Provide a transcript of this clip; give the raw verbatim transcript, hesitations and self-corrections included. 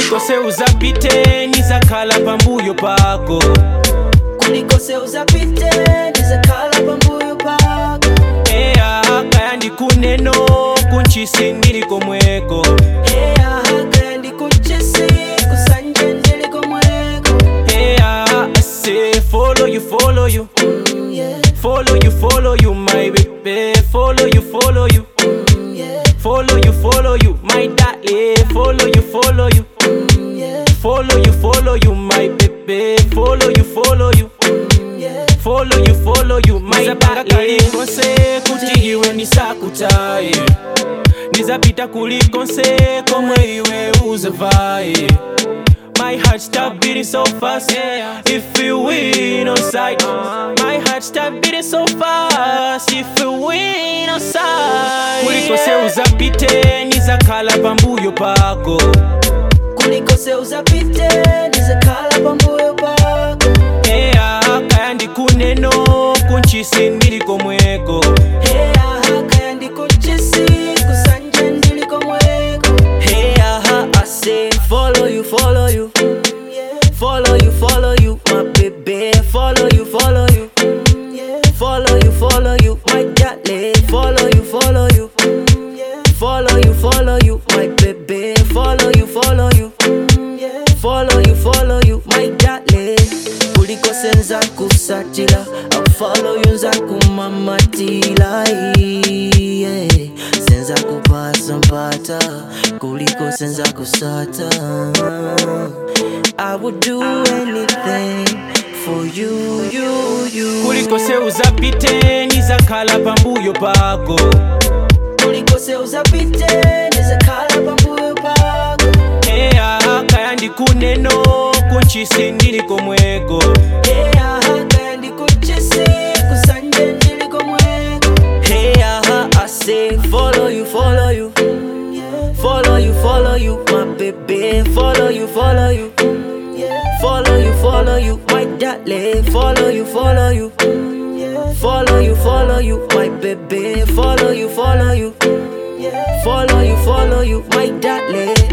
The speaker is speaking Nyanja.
Kuliko se uzapite nizakhala pambuyo pako. Kuliko se uzapite nizakhala pambuyo pako. Eya kaya ndikuneno kunchisi ndili komweko. Eya kaya ndikunchisi kusanje ndili komweko. Eya I say follow you follow you mm, yeah. Follow you follow you my baby. Follow you follow you mm, yeah. Follow you follow you my darling. Follow you follow you mm, yeah. Follow you follow you my baby. Follow you follow you mm, yeah. Follow you follow you my darling. Konse kuti iwe nisakutaye. Nizapita kulikonse komwe iwe uzavaye. My heart stop beating so fast if you win on sight. My heart stop beating so fast if you win on sight. Kuliko se uzapite nizakhala pambuyo pako. Kuliko se uzapite nizakhala pambuyo pako. Eya kaya ndikuneno kunchisi ndili komweko. Eya kaya ndikunchisi kusanje ndili komweko. Eya I say follow you follow you mm, yeah. Follow you follow you my baby. Follow you follow you mm, yeah. Follow you follow you my darling. Follow you follow you mm, yeah. Follow you follow you my baby. Follow you follow you mm, yeah. Follow you follow you my darling. Kuliko senza kusatila I'll follow you nza kumamatila yeah. Senza kupasa mpata kuliko senza kusata. I would do anything for you, you, you. Kuliko se uzapite nizakhala pambuyo pako. Kuliko se uzapite nizakhala pambuyo pako. Eya kaya ndikuneno kunchisi ndili komweko. Eya kaya ndikunchisi kusanje ndili komweko. Eya I say follow you follow you mm, yeah. Follow you follow you my baby. Follow you follow you mm, yeah. Follow you follow you my darling. Follow you follow you mm, yeah. Follow you follow you my baby. Follow you follow you mm, yeah. Follow you follow you my darling.